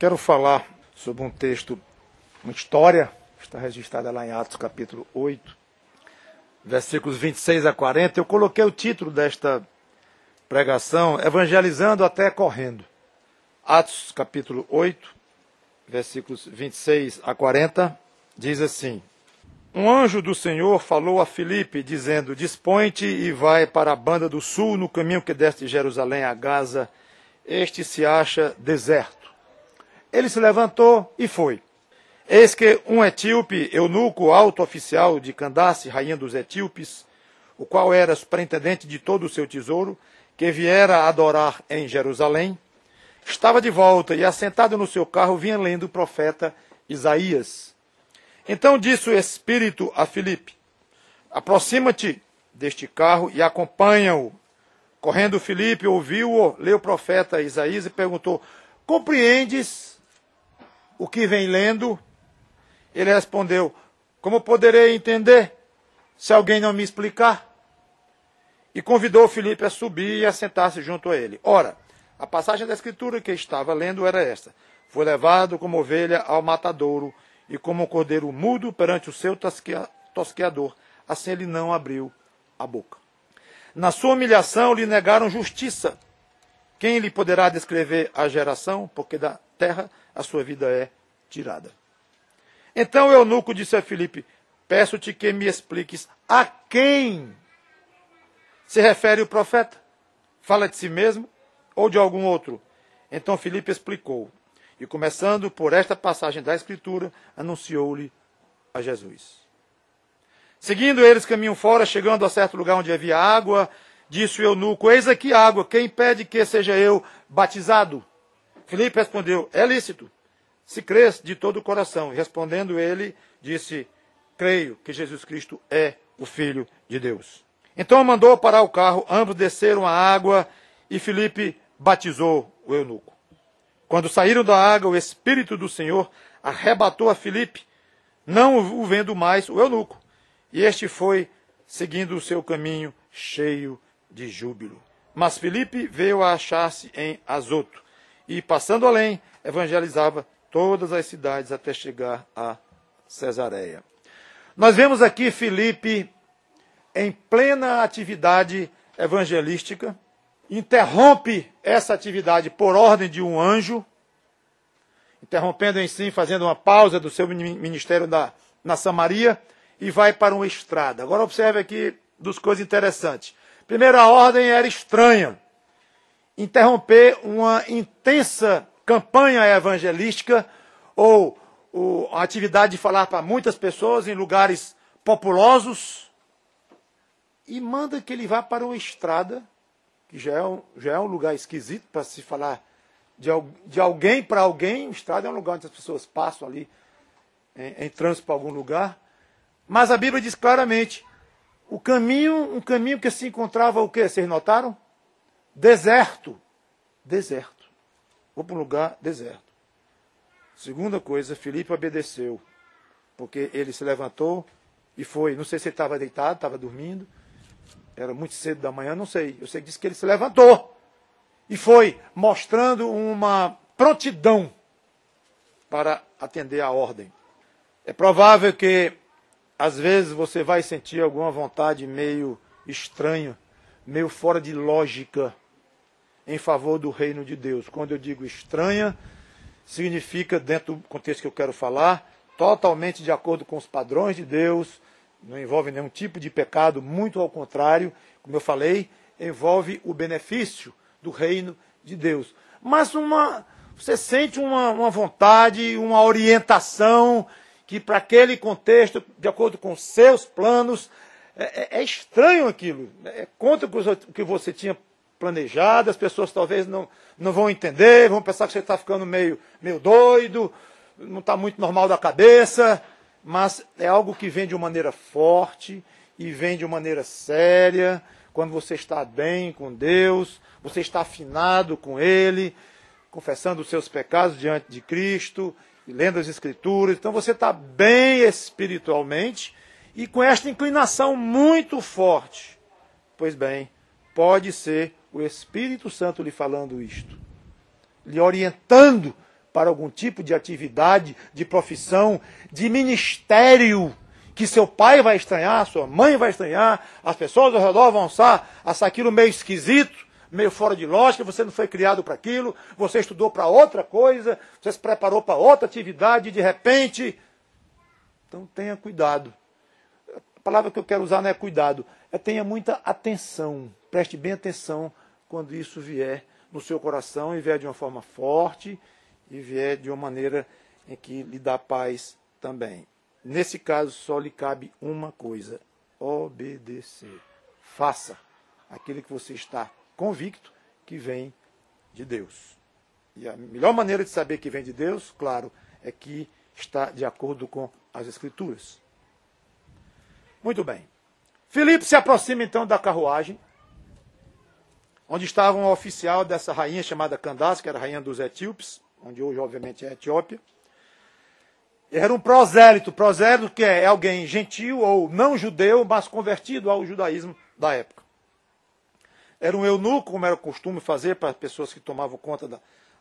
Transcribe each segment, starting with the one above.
Quero falar sobre um texto, uma história, que está registrada lá em Atos capítulo 8, versículos 26 a 40. Eu coloquei o título desta pregação, Evangelizando até correndo. Atos capítulo 8, versículos 26 a 40, diz assim: Um anjo do Senhor falou a Filipe, dizendo: Dispõe-te e vai para a banda do sul, no caminho que desce de Jerusalém a Gaza. Este se acha deserto. Ele se levantou e foi. Eis que um etíope, eunuco, alto oficial de Candace, rainha dos etíopes, o qual era superintendente de todo o seu tesouro, que viera adorar em Jerusalém, estava de volta e, assentado no seu carro, vinha lendo o profeta Isaías. Então disse o Espírito a Filipe: Aproxima-te deste carro e acompanha-o. Correndo Filipe, ouviu-o, leu o profeta Isaías e perguntou: Compreendes o que vem lendo? Ele respondeu: Como poderei entender, se alguém não me explicar? E convidou Filipe a subir e a sentar-se junto a ele. Ora, a passagem da Escritura que estava lendo era esta: Foi levado como ovelha ao matadouro, e como um cordeiro mudo perante o seu tosqueador, assim ele não abriu a boca. Na sua humilhação lhe negaram justiça. Quem lhe poderá descrever a geração? Porque da terra a sua vida é tirada. Então o eunuco disse a Filipe: Peço-te que me expliques a quem se refere o profeta. Fala de si mesmo ou de algum outro? Então Filipe explicou. E começando por esta passagem da Escritura, anunciou-lhe a Jesus. Seguindo eles caminham fora, chegando a certo lugar onde havia água, disse o eunuco: Eis aqui água, quem impede que seja eu batizado? Filipe respondeu: É lícito, se crês de todo o coração. E respondendo ele, disse: Creio que Jesus Cristo é o Filho de Deus. Então mandou parar o carro, ambos desceram a água e Filipe batizou o eunuco. Quando saíram da água, o Espírito do Senhor arrebatou a Filipe, não o vendo mais o eunuco. E este foi seguindo o seu caminho cheio de júbilo. Mas Filipe veio a achar-se em Azoto, e passando além, evangelizava todas as cidades até chegar a Cesareia. Nós vemos aqui Filipe em plena atividade evangelística, interrompe essa atividade por ordem de um anjo, interrompendo em si, fazendo uma pausa do seu ministério na Samaria, e vai para uma estrada. Agora observe aqui duas coisas interessantes. Primeiro, a ordem era estranha. Interromper uma intensa campanha evangelística ou a atividade de falar para muitas pessoas em lugares populosos, e manda que ele vá para uma estrada, que já é um lugar esquisito para se falar de alguém para alguém. Estrada é um lugar onde as pessoas passam ali em trânsito para algum lugar. Mas a Bíblia diz claramente, um caminho que se encontrava o quê? Vocês notaram? Deserto. Deserto. Vou para um lugar deserto. Segunda coisa, Filipe obedeceu, porque ele se levantou e foi. Não sei se ele estava deitado, estava dormindo, era muito cedo da manhã, não sei. Eu sei que disse que ele se levantou e foi, mostrando uma prontidão para atender a ordem. É provável que às vezes você vai sentir alguma vontade meio estranha, meio fora de lógica, em favor do reino de Deus. Quando eu digo estranha, significa, dentro do contexto que eu quero falar, totalmente de acordo com os padrões de Deus, não envolve nenhum tipo de pecado, muito ao contrário, como eu falei, envolve o benefício do reino de Deus. Mas você sente uma vontade, uma orientação, que para aquele contexto, de acordo com seus planos, é estranho aquilo. É contra o que você tinha planejado, as pessoas talvez não vão entender, vão pensar que você está ficando meio doido, não está muito normal da cabeça, mas é algo que vem de uma maneira forte e vem de uma maneira séria, quando você está bem com Deus, você está afinado com Ele, confessando os seus pecados diante de Cristo, lendo as Escrituras. Então você está bem espiritualmente e com esta inclinação muito forte. Pois bem, pode ser o Espírito Santo lhe falando isto, lhe orientando para algum tipo de atividade, de profissão, de ministério, que seu pai vai estranhar, sua mãe vai estranhar, as pessoas ao redor vão achar aquilo meio esquisito, meio fora de lógica, você não foi criado para aquilo, você estudou para outra coisa, você se preparou para outra atividade, e de repente... Então tenha cuidado. A palavra que eu quero usar não é cuidado, é tenha muita atenção, preste bem atenção quando isso vier no seu coração e vier de uma forma forte e vier de uma maneira em que lhe dá paz também. Nesse caso, só lhe cabe uma coisa: obedecer. Faça aquilo que você está convicto que vem de Deus. E a melhor maneira de saber que vem de Deus, claro, é que está de acordo com as Escrituras. Muito bem. Filipe se aproxima então da carruagem, onde estava um oficial dessa rainha chamada Candace, que era a rainha dos etíopes, onde hoje obviamente é a Etiópia. Era um prosélito que é alguém gentil ou não judeu, mas convertido ao judaísmo da época. Era um eunuco, como era o costume fazer para pessoas que tomavam conta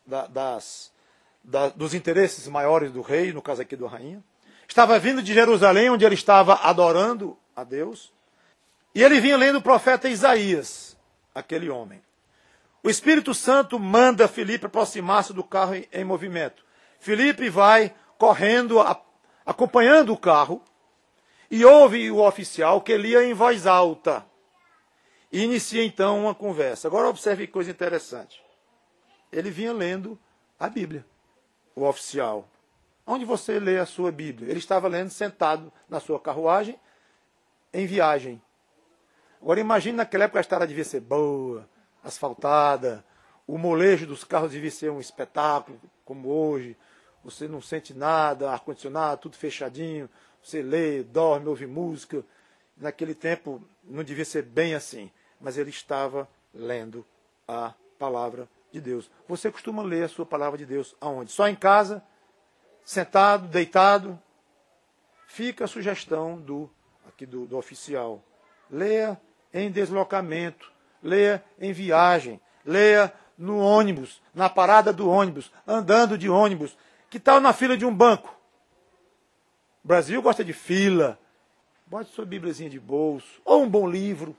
dos interesses maiores do rei, no caso aqui da rainha. Estava vindo de Jerusalém, onde ele estava adorando a Deus. E ele vinha lendo o profeta Isaías, aquele homem. O Espírito Santo manda Filipe aproximar-se do carro em movimento. Filipe vai correndo, acompanhando o carro, e ouve o oficial que lia em voz alta. E inicia então uma conversa. Agora observe que coisa interessante. Ele vinha lendo a Bíblia, o oficial. Onde você lê a sua Bíblia? Ele estava lendo sentado na sua carruagem, em viagem. Agora imagine naquela época a estrada devia ser boa, asfaltada, o molejo dos carros devia ser um espetáculo, como hoje. Você não sente nada, ar-condicionado, tudo fechadinho, você lê, dorme, ouve música. Naquele tempo não devia ser bem assim, mas ele estava lendo a palavra de Deus. Você costuma ler a sua palavra de Deus aonde? Só em casa? Sentado, deitado? Fica a sugestão do oficial. Leia em deslocamento, leia em viagem, leia no ônibus, na parada do ônibus, andando de ônibus. Que tal na fila de um banco? O Brasil gosta de fila. Bote sua bíbliazinha de bolso, ou um bom livro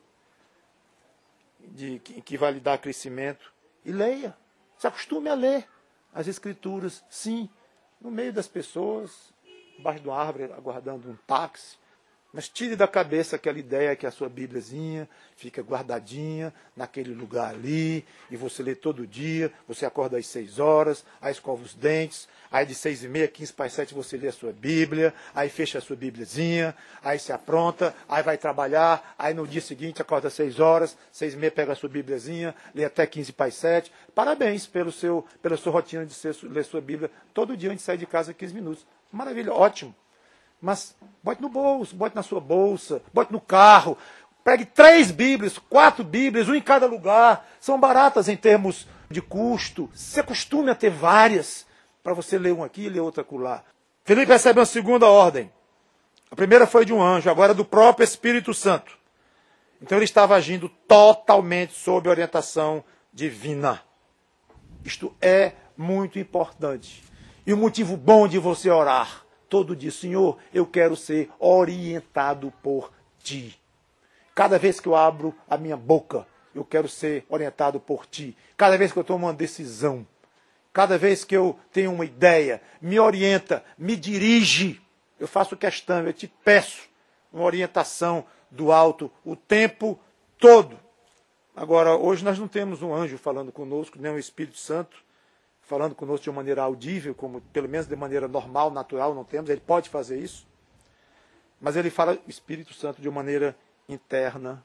que vai lhe dar crescimento. E leia. Se acostume a ler as Escrituras, sim, no meio das pessoas, embaixo de uma árvore, aguardando um táxi. Mas tire da cabeça aquela ideia que a sua bíbliazinha fica guardadinha naquele lugar ali, e você lê todo dia, você acorda às 6 horas, aí escova os dentes, aí de 6h30, 15 para as 7 você lê a sua Bíblia, aí fecha a sua bíbliazinha, aí se apronta, aí vai trabalhar, aí no dia seguinte acorda às 6 horas, 6h30 pega a sua bíbliazinha, lê até 15 para as 7. Parabéns pela sua rotina de ler sua Bíblia todo dia antes de sair de casa 15 minutos. Maravilha, ótimo. Mas bote no bolso, bote na sua bolsa, bote no carro. Pegue 3 Bíblias, 4 Bíblias, um em cada lugar. São baratas em termos de custo. Se acostume a ter várias, para você ler um aqui e ler outro acolá. Filipe recebe uma segunda ordem. A primeira foi de um anjo, agora do próprio Espírito Santo. Então ele estava agindo totalmente sob orientação divina. Isto é muito importante. E um motivo bom de você orar todo dia: Senhor, eu quero ser orientado por Ti. Cada vez que eu abro a minha boca, eu quero ser orientado por Ti. Cada vez que eu tomo uma decisão, cada vez que eu tenho uma ideia, me orienta, me dirige. Eu faço questão, eu te peço uma orientação do alto o tempo todo. Agora, hoje nós não temos um anjo falando conosco, nem um Espírito Santo falando conosco de uma maneira audível, como pelo menos de maneira normal, natural, não temos. Ele pode fazer isso. Mas ele fala o Espírito Santo de uma maneira interna.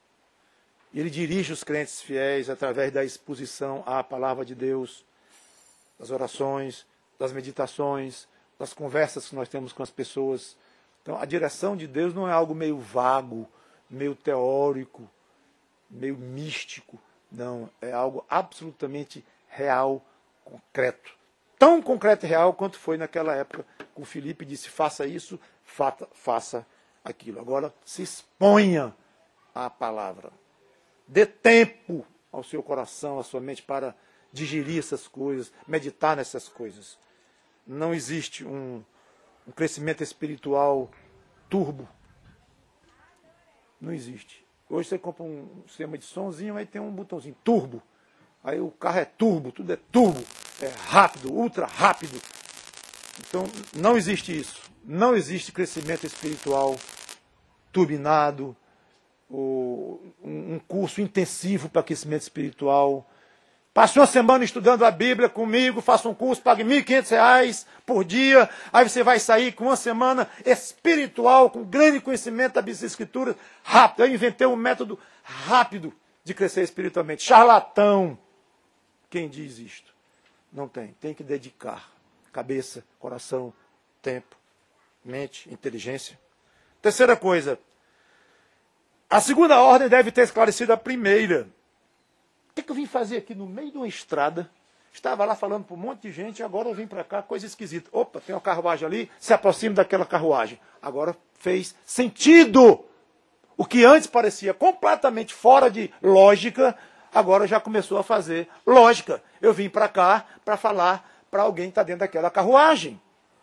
E ele dirige os crentes fiéis através da exposição à palavra de Deus, das orações, das meditações, das conversas que nós temos com as pessoas. Então, a direção de Deus não é algo meio vago, meio teórico, meio místico. Não, é algo absolutamente real, concreto. Tão concreto e real quanto foi naquela época que o Filipe disse: faça isso, faça aquilo. Agora, se exponha à palavra. Dê tempo ao seu coração, à sua mente, para digerir essas coisas, meditar nessas coisas. não existe um crescimento espiritual turbo. Não existe. Hoje você compra um sistema de somzinho, aí tem um botãozinho, turbo. Aí o carro é turbo, tudo é turbo, é rápido, ultra rápido. Então, não existe isso. Não existe crescimento espiritual turbinado, um curso intensivo para crescimento espiritual. Passe uma semana estudando a Bíblia comigo, faça um curso, pague R$ 1.500 por dia, aí você vai sair com uma semana espiritual, com grande conhecimento das Escrituras, rápido. Eu inventei um método rápido de crescer espiritualmente. Charlatão. Quem diz isto? Não tem. Tem que dedicar cabeça, coração, tempo, mente, inteligência. Terceira coisa. A segunda ordem deve ter esclarecido a primeira. O que eu vim fazer aqui no meio de uma estrada? Estava lá falando para um monte de gente, agora eu vim para cá, coisa esquisita. Opa, tem uma carruagem ali, se aproxima daquela carruagem. Agora fez sentido. O que antes parecia completamente fora de lógica, agora já começou a fazer lógica. Eu vim para cá para falar para alguém que está dentro daquela carruagem.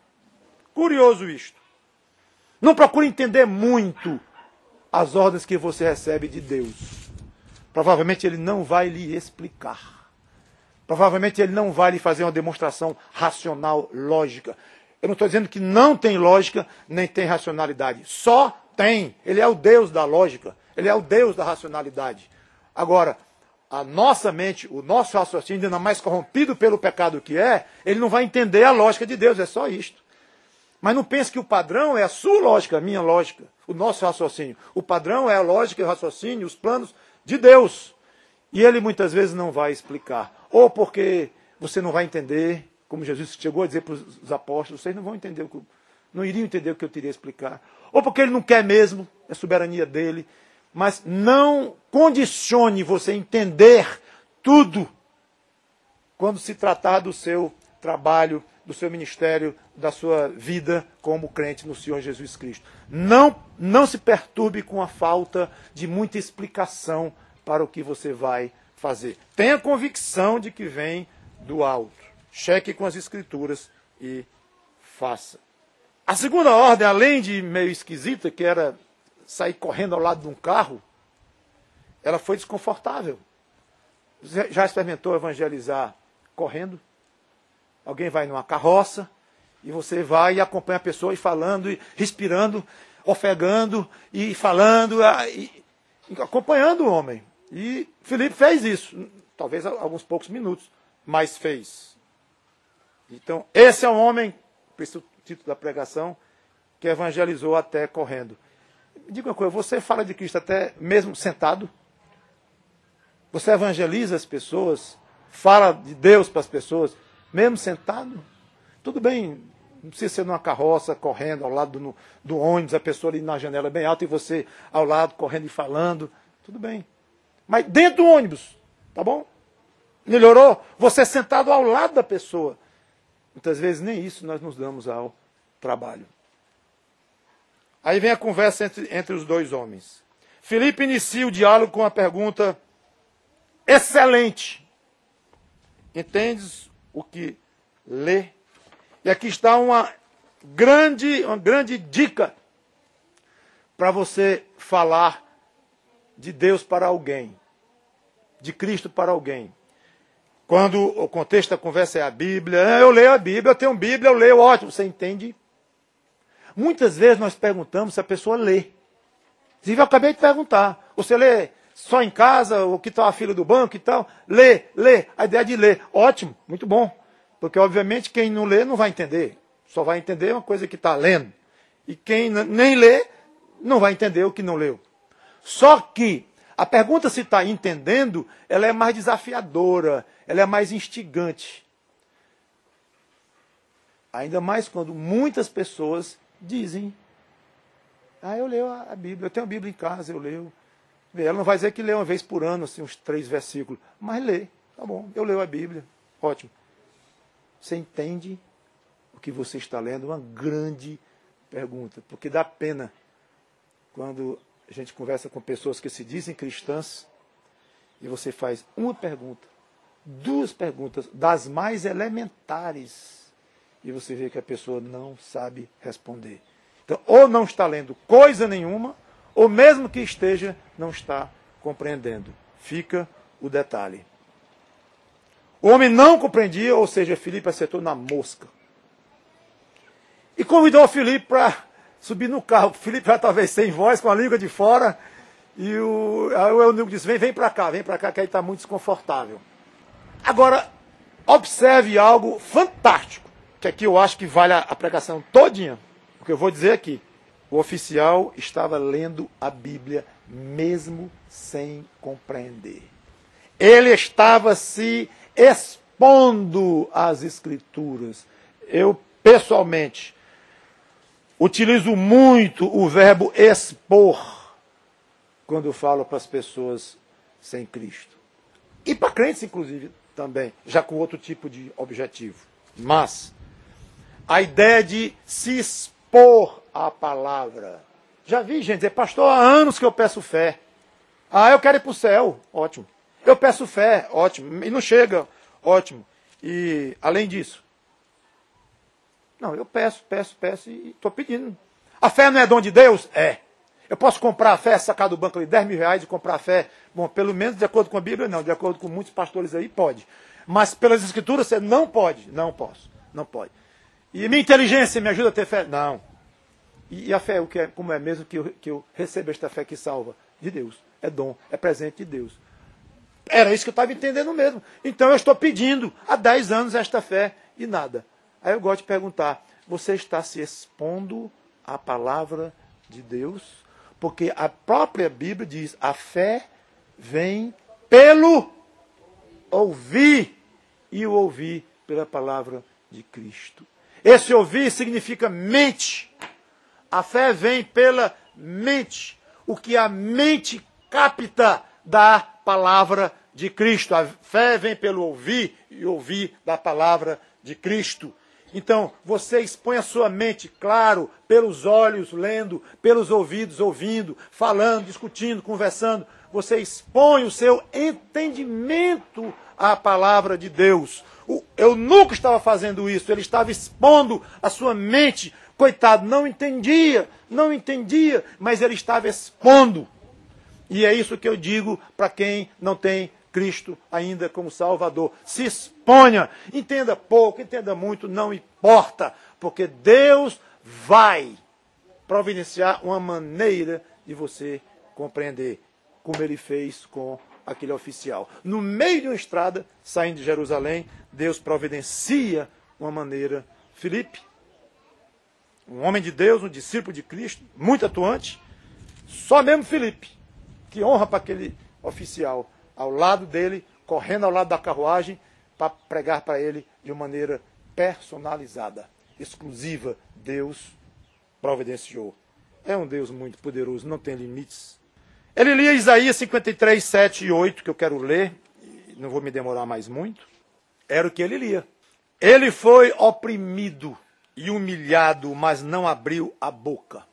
Curioso isto. Não procure entender muito as ordens que você recebe de Deus. Provavelmente ele não vai lhe explicar. Provavelmente ele não vai lhe fazer uma demonstração racional, lógica. Eu não estou dizendo que não tem lógica, nem tem racionalidade. Só tem. Ele é o Deus da lógica. Ele é o Deus da racionalidade. Agora, a nossa mente, o nosso raciocínio, ainda mais corrompido pelo pecado que é, ele não vai entender a lógica de Deus. É só isto. Mas não pense que o padrão é a sua lógica, a minha lógica, o nosso raciocínio. O padrão é a lógica e o raciocínio, os planos de Deus. E ele muitas vezes não vai explicar. Ou porque você não vai entender, como Jesus chegou a dizer para os apóstolos, vocês não vão entender, não iriam entender o que eu teria a explicar. Ou porque ele não quer mesmo, é soberania dele. Mas não condicione você a entender tudo quando se tratar do seu trabalho, do seu ministério, da sua vida como crente no Senhor Jesus Cristo. Não se perturbe com a falta de muita explicação para o que você vai fazer. Tenha convicção de que vem do alto. Cheque com as Escrituras e faça. A segunda ordem, além de meio esquisita, que era sair correndo ao lado de um carro, ela foi desconfortável. Você já experimentou evangelizar correndo? Alguém vai numa carroça e você vai e acompanha a pessoa e falando, e respirando, ofegando e falando, e acompanhando o homem. E Filipe fez isso, talvez alguns poucos minutos, mas fez. Então, esse é um homem, por isso o título da pregação, que evangelizou até correndo. Diga uma coisa, você fala de Cristo até mesmo sentado? Você evangeliza as pessoas? Fala de Deus para as pessoas, mesmo sentado? Tudo bem, não precisa ser numa carroça, correndo ao lado do ônibus, a pessoa ali na janela bem alta e você ao lado, correndo e falando. Tudo bem. Mas dentro do ônibus, tá bom? Melhorou? Você sentado ao lado da pessoa. Muitas vezes nem isso nós nos damos ao trabalho. Aí vem a conversa entre os dois homens. Filipe inicia o diálogo com uma pergunta excelente. Entendes o que lê? E aqui está uma grande dica para você falar de Deus para alguém, de Cristo para alguém. Quando o contexto da conversa é a Bíblia, eu leio a Bíblia, eu tenho Bíblia, eu leio, ótimo, você entende? Muitas vezes nós perguntamos se a pessoa lê. Inclusive, eu acabei de perguntar. Você lê só em casa, o que está a fila do banco e tal? Lê. A ideia de ler. Ótimo, muito bom. Porque, obviamente, quem não lê não vai entender. Só vai entender uma coisa que está lendo. E quem nem lê, não vai entender o que não leu. Só que a pergunta se está entendendo, ela é mais desafiadora, ela é mais instigante. Ainda mais quando muitas pessoas dizem, eu leio a Bíblia, eu tenho a Bíblia em casa, eu leio. Ela não vai dizer que lê uma vez por ano, assim, uns 3 versículos, mas lê, tá bom, eu leio a Bíblia, ótimo. Você entende o que você está lendo? Uma grande pergunta, porque dá pena quando a gente conversa com pessoas que se dizem cristãs e você faz uma pergunta, 2 perguntas, das mais elementares, e você vê que a pessoa não sabe responder. Então, ou não está lendo coisa nenhuma, ou mesmo que esteja, não está compreendendo. Fica o detalhe. O homem não compreendia, ou seja, Filipe acertou na mosca. E convidou Filipe para subir no carro. Filipe já talvez sem voz, com a língua de fora. E o eunuco disse, vem para cá, que aí está muito desconfortável. Agora, observe algo fantástico, que aqui eu acho que vale a pregação todinha. O que eu vou dizer aqui. O oficial estava lendo a Bíblia mesmo sem compreender. Ele estava se expondo às Escrituras. Eu, pessoalmente, utilizo muito o verbo expor quando eu falo para as pessoas sem Cristo. E para crentes, inclusive, também, já com outro tipo de objetivo. Mas a ideia de se expor à palavra. Já vi gente dizer, pastor, há anos que eu peço fé. Ah, eu quero ir para o céu. Ótimo. Eu peço fé. Ótimo. E não chega. Ótimo. E, além disso, não, eu peço e estou pedindo. A fé não é dom de Deus? É. Eu posso comprar a fé, sacar do banco ali 10 mil reais e comprar a fé? Bom, pelo menos de acordo com a Bíblia, não. De acordo com muitos pastores aí, pode. Mas pelas Escrituras, você não pode. Não posso. Não pode. E minha inteligência me ajuda a ter fé? Não. E a fé, como é mesmo que eu recebo esta fé que salva? De Deus. É dom, é presente de Deus. Era isso que eu estava entendendo mesmo. Então eu estou pedindo há 10 anos esta fé e nada. Aí eu gosto de perguntar, você está se expondo à palavra de Deus? Porque a própria Bíblia diz, a fé vem pelo ouvir, e o ouvir pela palavra de Cristo. Esse ouvir significa mente. A fé vem pela mente. O que a mente capta da palavra de Cristo. A fé vem pelo ouvir e ouvir da palavra de Cristo. Então, você expõe a sua mente, claro, pelos olhos lendo, pelos ouvidos ouvindo, falando, discutindo, conversando. Você expõe o seu entendimento à palavra de Deus. Eu nunca estava fazendo isso, ele estava expondo a sua mente. Coitado, não entendia, mas ele estava expondo. E é isso que eu digo para quem não tem Cristo ainda como Salvador. Se exponha, entenda pouco, entenda muito, não importa, porque Deus vai providenciar uma maneira de você compreender, como ele fez com aquele oficial. No meio de uma estrada, saindo de Jerusalém, Deus providencia uma maneira. Filipe, um homem de Deus, um discípulo de Cristo, muito atuante, só mesmo Filipe, que honra para aquele oficial, ao lado dele, correndo ao lado da carruagem, para pregar para ele de uma maneira personalizada, exclusiva. Deus providenciou. É um Deus muito poderoso, não tem limites. Ele lia Isaías 53, 7 e 8, que eu quero ler, não vou me demorar mais muito. Era o que ele lia. Ele foi oprimido e humilhado, mas não abriu a boca.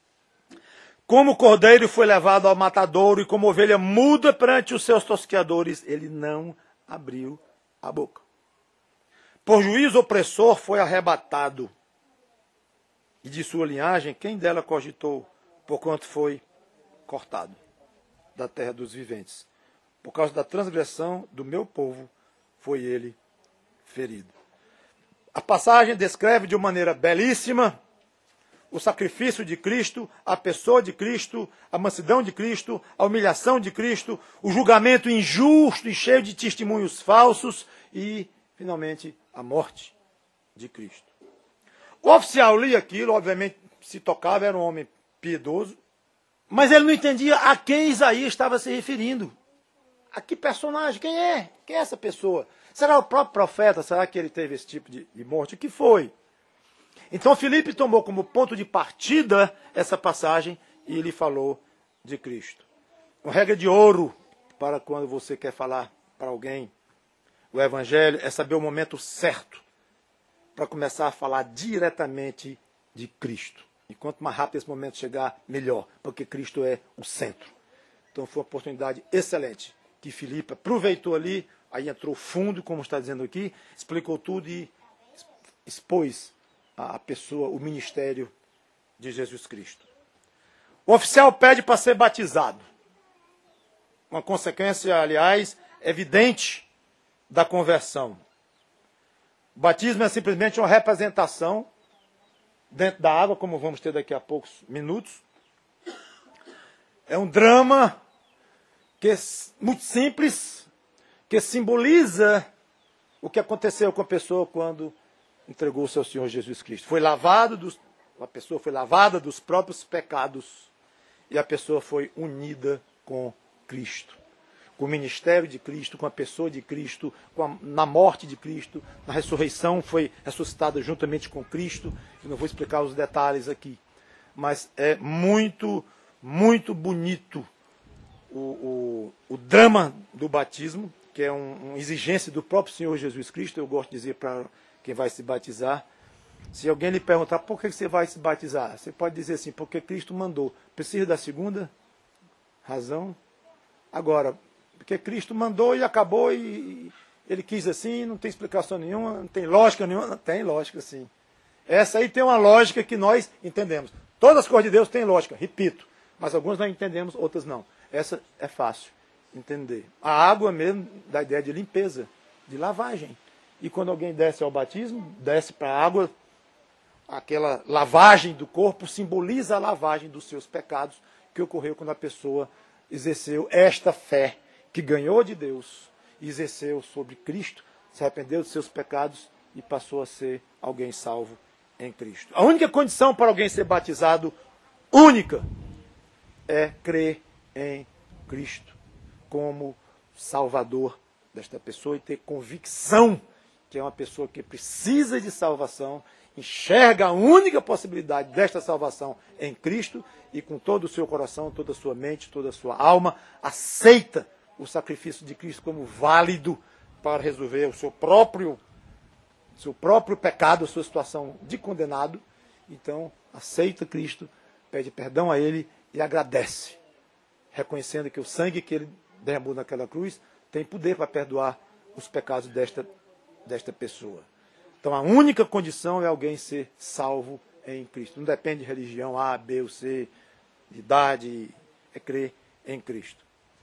Como cordeiro foi levado ao matadouro, e como ovelha muda perante os seus tosqueadores, ele não abriu a boca. Por juízo opressor foi arrebatado, e de sua linhagem, quem dela cogitou, porquanto foi cortado da terra dos viventes. Por causa da transgressão do meu povo, foi ele ferido. A passagem descreve de uma maneira belíssima o sacrifício de Cristo, a pessoa de Cristo, a mansidão de Cristo, a humilhação de Cristo, o julgamento injusto e cheio de testemunhos falsos e, finalmente, a morte de Cristo. O oficial lia aquilo, obviamente, se tocava, era um homem piedoso, mas ele não entendia a quem Isaías estava se referindo. A que personagem? Quem é? Quem é essa pessoa? Será o próprio profeta? Será que ele teve esse tipo de morte? O que foi? Então Filipe tomou como ponto de partida essa passagem e ele falou de Cristo. Uma regra de ouro para quando você quer falar para alguém o Evangelho é saber o momento certo para começar a falar diretamente de Cristo. E quanto mais rápido esse momento chegar, melhor, porque Cristo é o centro. Então foi uma oportunidade excelente que Filipe aproveitou ali, aí entrou fundo, como está dizendo aqui, explicou tudo e expôs a pessoa, o ministério de Jesus Cristo. O oficial pede para ser batizado. Uma consequência, aliás, evidente da conversão. O batismo é simplesmente uma representação dentro da água, como vamos ter daqui a poucos minutos. É um drama que é muito simples, que simboliza o que aconteceu com a pessoa quando entregou-se ao Senhor Jesus Cristo. A pessoa foi lavada dos próprios pecados e a pessoa foi unida com Cristo. Com o ministério de Cristo, com a pessoa de Cristo, na morte de Cristo, na ressurreição, foi ressuscitada juntamente com Cristo. Eu não vou explicar os detalhes aqui, mas é muito, muito bonito o drama do batismo, que é uma exigência do próprio Senhor Jesus Cristo. Eu gosto de dizer para quem vai se batizar, se alguém lhe perguntar por que você vai se batizar, você pode dizer assim, porque Cristo mandou. Precisa da segunda razão? Agora, porque Cristo mandou e acabou e ele quis assim, não tem explicação nenhuma, não tem lógica nenhuma. Tem lógica sim. Essa aí tem uma lógica que nós entendemos. Todas as coisas de Deus têm lógica, repito, mas algumas nós entendemos, outras não. Essa é fácil entender. A água mesmo dá ideia de limpeza, de lavagem. E quando alguém desce ao batismo, desce para a água, aquela lavagem do corpo simboliza a lavagem dos seus pecados que ocorreu quando a pessoa exerceu esta fé que ganhou de Deus, exerceu sobre Cristo, se arrependeu dos seus pecados e passou a ser alguém salvo em Cristo. A única condição para alguém ser batizado, única, é crer em Cristo como Salvador desta pessoa e ter convicção que é uma pessoa que precisa de salvação, enxerga a única possibilidade desta salvação em Cristo e com todo o seu coração, toda a sua mente, toda a sua alma, aceita o sacrifício de Cristo como válido para resolver o seu próprio pecado, a sua situação de condenado. Então, aceita Cristo, pede perdão a Ele e agradece, reconhecendo que o sangue que Ele derramou naquela cruz tem poder para perdoar os pecados desta pessoa. Então, a única condição é alguém ser salvo em Cristo. Não depende de religião A, B ou C, de idade, é crer em Cristo.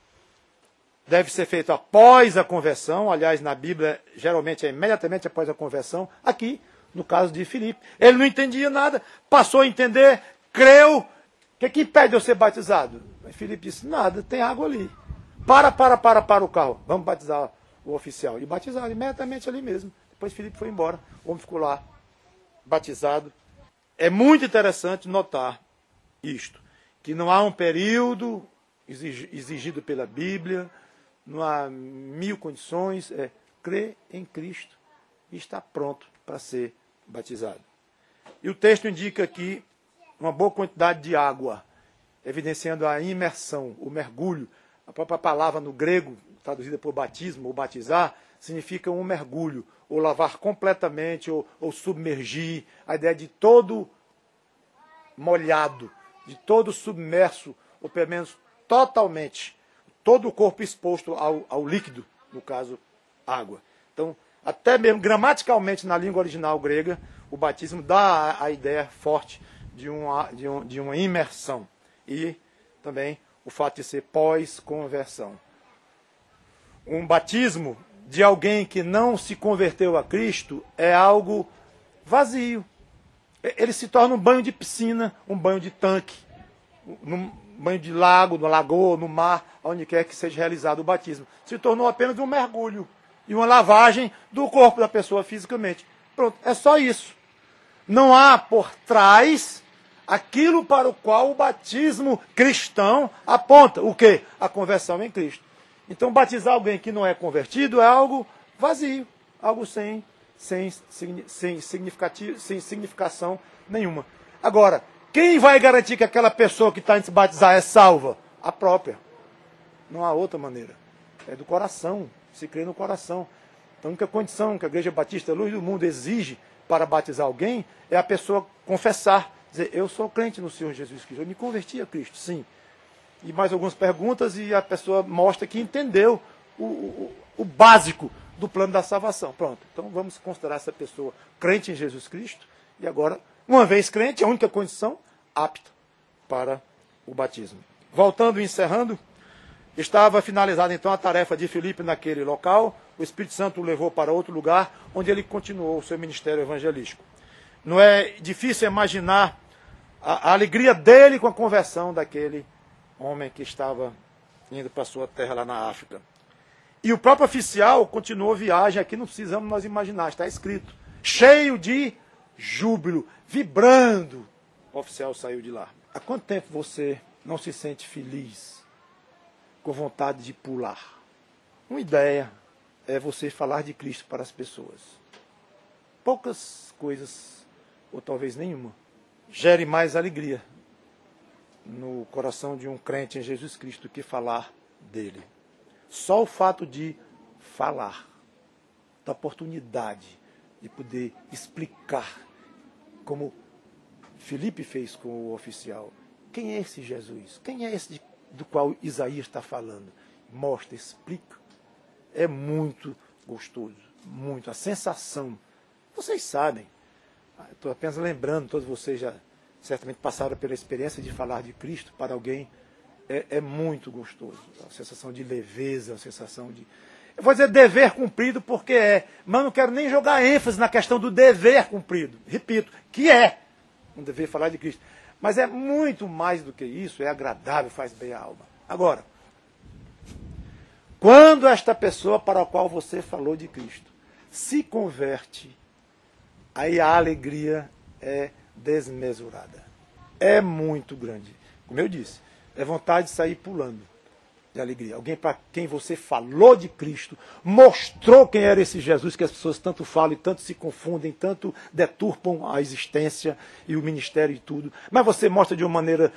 Deve ser feito após a conversão. Aliás, na Bíblia, geralmente é imediatamente após a conversão. Aqui, no caso de Filipe, ele não entendia nada, passou a entender, creu. O que impede eu ser batizado? Filipe disse, nada, tem água ali. Para o carro. Vamos batizar o oficial. E batizaram imediatamente ali mesmo. Depois Filipe foi embora. O homem ficou lá, batizado. É muito interessante notar isto, que não há um período exigido pela Bíblia, não há mil condições, é crer em Cristo e estar pronto para ser batizado. E o texto indica aqui uma boa quantidade de água, evidenciando a imersão, o mergulho. A própria palavra no grego, traduzida por batismo ou batizar, significa um mergulho, ou lavar completamente, ou submergir. A ideia de todo molhado, de todo submerso, ou pelo menos totalmente, todo o corpo exposto ao líquido, no caso, água. Então, até mesmo gramaticalmente na língua original grega, o batismo dá a ideia forte de uma imersão. E também o fato de ser pós-conversão. Um batismo de alguém que não se converteu a Cristo é algo vazio. Ele se torna um banho de piscina, um banho de tanque, um banho de lago, no lagoa, no mar, onde quer que seja realizado o batismo. Se tornou apenas um mergulho e uma lavagem do corpo da pessoa fisicamente. Pronto, é só isso. Não há por trás aquilo para o qual o batismo cristão aponta. O quê? A conversão em Cristo. Então, batizar alguém que não é convertido é algo vazio, algo sem significação nenhuma. Agora, quem vai garantir que aquela pessoa que está indo se batizar é salva? A própria. Não há outra maneira. É do coração, se crê no coração. Então, a única condição que a Igreja Batista Luz do Mundo exige para batizar alguém é a pessoa confessar, dizer, eu sou crente no Senhor Jesus Cristo, eu me converti a Cristo, sim. E mais algumas perguntas e a pessoa mostra que entendeu o básico do plano da salvação. Pronto, então vamos considerar essa pessoa crente em Jesus Cristo, e agora, uma vez crente, a única condição, apta para o batismo. Voltando e encerrando, estava finalizada então a tarefa de Filipe naquele local, o Espírito Santo o levou para outro lugar, onde ele continuou o seu ministério evangelístico. Não é difícil imaginar a alegria dele com a conversão daquele homem que estava indo para a sua terra lá na África. E o próprio oficial continuou a viagem, aqui não precisamos nós imaginar, está escrito, cheio de júbilo, vibrando. O oficial saiu de lá. Há quanto tempo você não se sente feliz, com vontade de pular? Uma ideia é você falar de Cristo para as pessoas. Poucas coisas, ou talvez nenhuma, gere mais alegria no coração de um crente em Jesus Cristo do que falar dele. Só o fato de falar, da oportunidade de poder explicar, como Filipe fez com o oficial, quem é esse Jesus? Quem é esse do qual Isaías está falando? Mostra, explica. É muito gostoso, muito. A sensação, vocês sabem, estou apenas lembrando, todos vocês já certamente passaram pela experiência de falar de Cristo para alguém, é muito gostoso. A sensação de leveza, a sensação de... Eu vou dizer dever cumprido porque mas não quero nem jogar ênfase na questão do dever cumprido. Repito, que é um dever falar de Cristo. Mas é muito mais do que isso, é agradável, faz bem à alma. Agora, quando esta pessoa para a qual você falou de Cristo se converte, aí a alegria é desmesurada. É muito grande. Como eu disse, é vontade de sair pulando de alegria. Alguém para quem você falou de Cristo, mostrou quem era esse Jesus que as pessoas tanto falam e tanto se confundem, tanto deturpam a existência e o ministério e tudo. Mas você mostra de uma maneira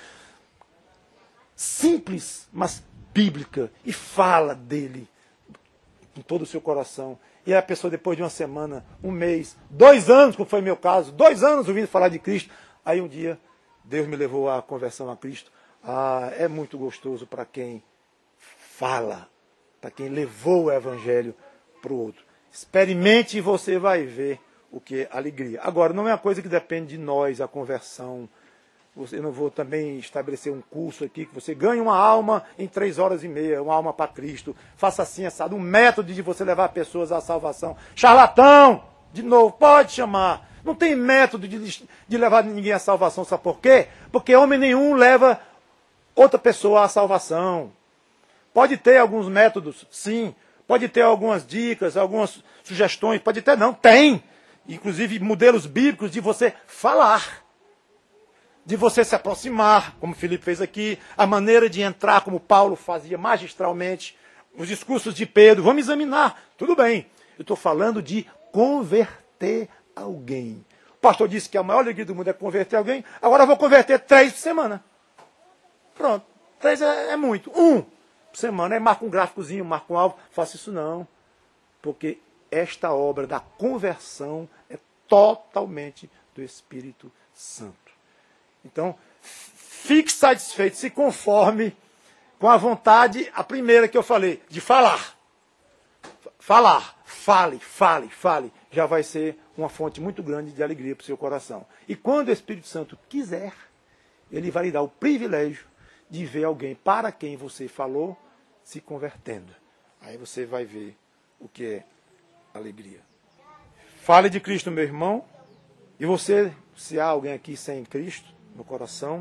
simples, mas bíblica, e fala dele com todo o seu coração. E a pessoa, depois de uma semana, um mês, 2 anos, como foi meu caso, 2 anos ouvindo falar de Cristo, aí um dia Deus me levou à conversão a Cristo. É muito gostoso para quem fala, para quem levou o evangelho para o outro. Experimente e você vai ver o que é alegria. Agora, não é uma coisa que depende de nós, a conversão. Eu não vou também estabelecer um curso aqui que você ganhe uma alma em 3 horas e meia, uma alma para Cristo. Faça assim, assado, um método de você levar pessoas à salvação. Charlatão! De novo, pode chamar. Não tem método de levar ninguém à salvação, sabe por quê? Porque homem nenhum leva outra pessoa à salvação. Pode ter alguns métodos, sim. Pode ter algumas dicas, algumas sugestões. Pode ter, não. Tem. Inclusive modelos bíblicos de você falar. De você se aproximar, como Filipe fez aqui. A maneira de entrar, como Paulo fazia magistralmente. Os discursos de Pedro. Vamos examinar. Tudo bem. Eu estou falando de converter alguém. O pastor disse que a maior alegria do mundo é converter alguém. Agora eu vou converter 3 por semana. Pronto. 3 é muito. 1 por semana. Aí marca um gráficozinho, marca um alvo. Faça isso não. Porque esta obra da conversão é totalmente do Espírito Santo. Então, fique satisfeito, se conforme com a vontade, a primeira que eu falei, de falar. Falar. Fale. Já vai ser uma fonte muito grande de alegria para o seu coração. E quando o Espírito Santo quiser, ele vai lhe dar o privilégio de ver alguém para quem você falou se convertendo. Aí você vai ver o que é alegria. Fale de Cristo, meu irmão. E você, se há alguém aqui sem Cristo no coração,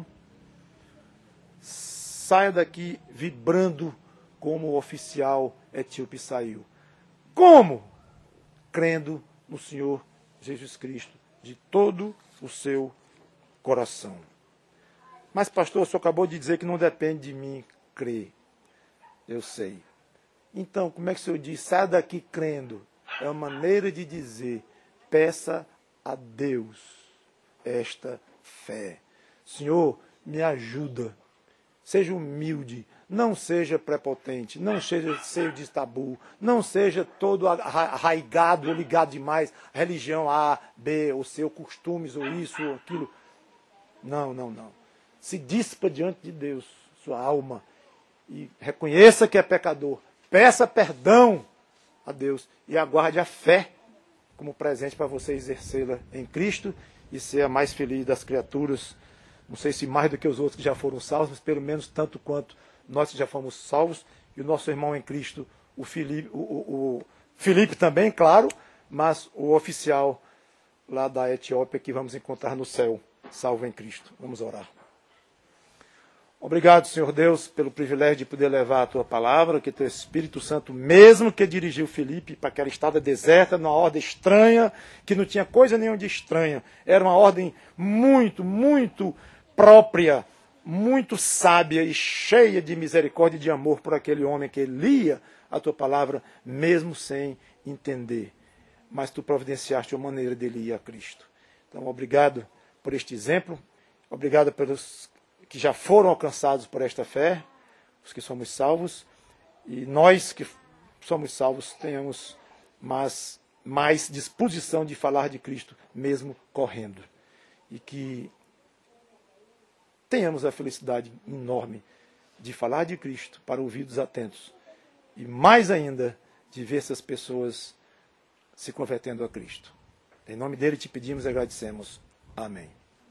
saia daqui vibrando como o oficial etíope saiu. Como? Crendo no Senhor Jesus Cristo de todo o seu coração. Mas, pastor, o senhor acabou de dizer que não depende de mim crer. Eu sei. Então, como é que o senhor diz? Saia daqui crendo. É uma maneira de dizer, peça a Deus esta fé. Senhor, me ajuda. Seja humilde. Não seja prepotente. Não seja cheio de tabu. Não seja todo arraigado ou ligado demais à religião A, B, ou seu costumes, ou isso, ou aquilo. Não. Se dispa diante de Deus, sua alma, e reconheça que é pecador. Peça perdão a Deus e aguarde a fé como presente para você exercê-la em Cristo e ser a mais feliz das criaturas. Não sei se mais do que os outros que já foram salvos, mas pelo menos tanto quanto nós que já fomos salvos, e o nosso irmão em Cristo, o Filipe também, claro, mas o oficial lá da Etiópia que vamos encontrar no céu, salvo em Cristo. Vamos orar. Obrigado, Senhor Deus, pelo privilégio de poder levar a Tua palavra, que Teu Espírito Santo, mesmo que dirigiu Filipe para aquela estrada deserta, numa ordem estranha, que não tinha coisa nenhuma de estranha, era uma ordem muito, muito própria, muito sábia e cheia de misericórdia e de amor por aquele homem que lia a Tua palavra, mesmo sem entender. Mas Tu providenciaste uma maneira dele ir a Cristo. Então, obrigado por este exemplo, obrigado pelos que já foram alcançados por esta fé, os que somos salvos, e nós que somos salvos tenhamos mais disposição de falar de Cristo, mesmo correndo. E que tenhamos a felicidade enorme de falar de Cristo para ouvidos atentos, e mais ainda, de ver essas pessoas se convertendo a Cristo. Em nome dele te pedimos e agradecemos. Amém.